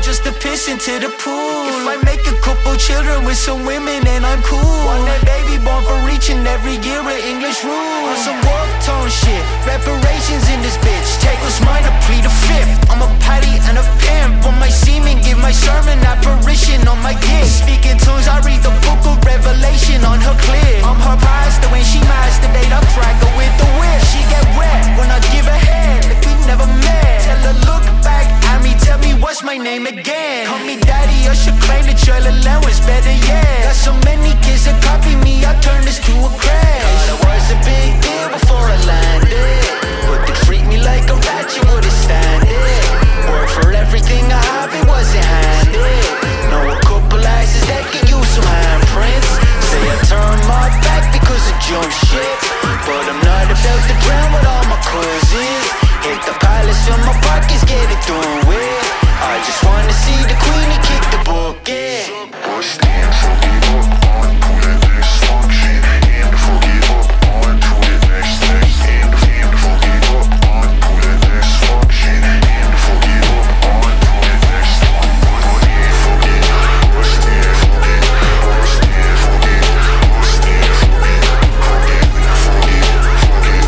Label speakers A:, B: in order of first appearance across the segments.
A: just to piss into the pool. If I make a couple children with some women, then I'm cool. Want that baby born for reaching every year of English rule. On some wolf tone shit, reparations in this bitch. Take what's mine, I plead the fifth. I'm a patty and a pimp. On my semen, give my sermon apparition on my gift. Speaking tongues, I read the book of Revelation on her clip. I'm her pastor when she masturbate, I crack her with the whip. She get wet when I give her head, like we never met. Tell her look back at me, tell me what's my name again. Call me daddy, I should claim the child allowance, better yet. Got so many kids that copy me, I turn this to a crash. Thought I was a big deal before I landed, but they treat me like a rat, you wouldn't stand it. Work for everything I have, it wasn't handed. Know a couple asses that could use some handprints. Say I turn my back because of jump shit, but I'm not about to drown with all my cousins. Hit the palace, fill my pockets, get it done with. I just wanna see the queen and kick the bucket.
B: Bust in, fuck it up, on to the next function. And fuck it up, on to the next thing. And fuck it up, on to the next function. And fuck it up, on to the next one. Fuck it, bust in, fuck it, bust in, fuck it, bust in, fuck it, fuck it, fuck it, fuck it,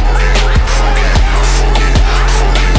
B: fuck it, fuck it, fuck it,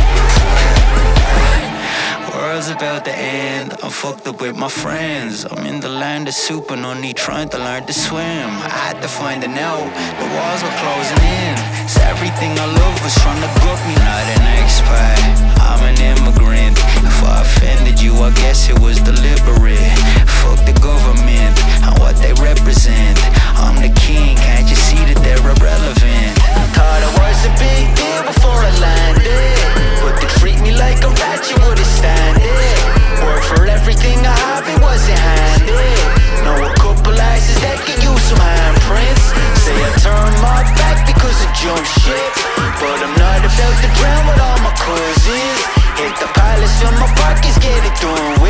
B: fuck it.
A: World's about to end, I'm fucked up with my friends. I'm in the land of super, no need trying to learn to swim. I had to find an out, the walls were closing in. So everything I love was trying to gut me. Not an expat, I'm an immigrant. If I offended you, I guess it was deliberate. Fuck the government and what they represent. I'm the king, can't you see that they're irrelevant? Thought I was a big deal before I landed, but they treat me like a rat, you wouldn't stand it. Work for everything I have, it wasn't handed. Know a couple asses that could use some handprints. Say I turn my back because of jump shit, but I'm not about to drown with all my cousins. Hit the palace, fill my pockets, get it done